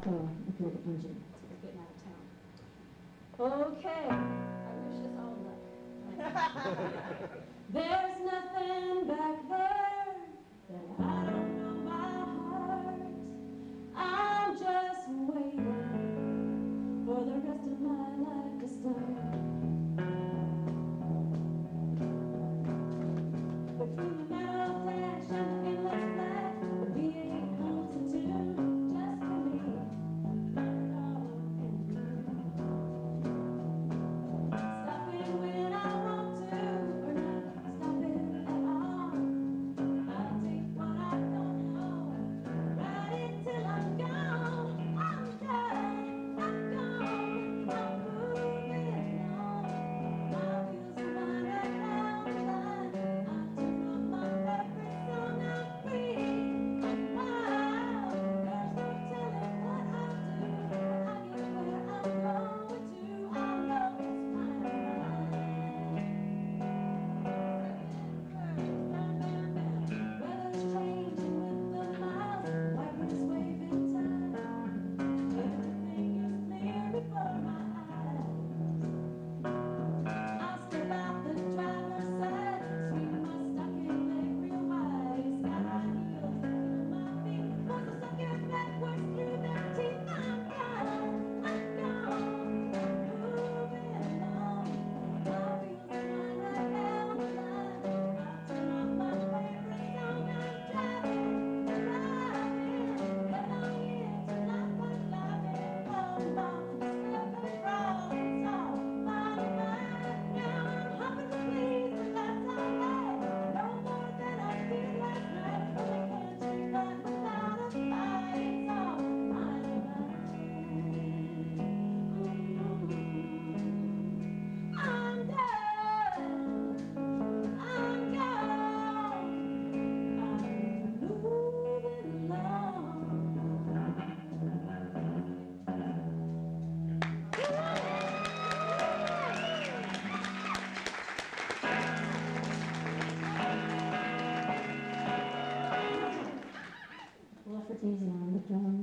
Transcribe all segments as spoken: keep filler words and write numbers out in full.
uh, a good engine. So we're getting out of town. Okay. I wish this all luck. There's nothing back there that I don't know by heart. I'm just waiting for the rest of my life to start. Between the metal dash and the endless flat, the V eight holds a tune just for me. Stopping when I want to, or not stopping at all. I'll take what I don't know, ride it till I'm gone. I'm done, I'm gone, I'm moving on. My wheels are running down the line. I turn on my favorite song, I'm free. Wow, there's no telling what I'll do when I get where I'm going to. I know it's weather's changing with the miles, wipers waving time. Everything is clear before my eyes. I'll step out the driver's side, swing my stocking leg real wide. Sky heels feel my feet, force a sucker backwards through their teeth. I'm gone, I'm gone, moving along. My wheels run right down the line. I turn on my favorite song, I'm driving, driving, headlong into life like living. Oh, mom, step and crawl, it's all mine and mine. Now I'm hopping the fleas, but that's alright. No more than I did last night. But I can't take that without a fight. It's all mine and mine. I'm done. I'm gone. I'm moving along. Lefferts easy on the drums.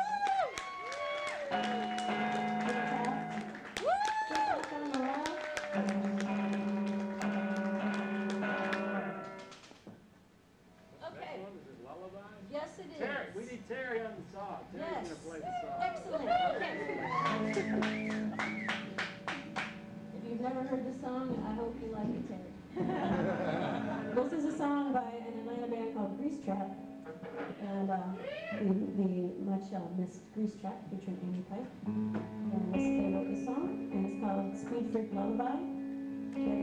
Okay. Next one, is it Lullaby? Yes, it is. Terry, we need Terry on the song. Terry's Yes. gonna play the song. Excellent. Okay. If you've never heard this song, I hope you like it, Terry. This is a song by an Atlanta band called Grease Trap, and uh, the, the much uh, missed Grease Trap featuring Amy Pike. And this, they wrote this song, and it's called Speed Freak Lullaby. Terry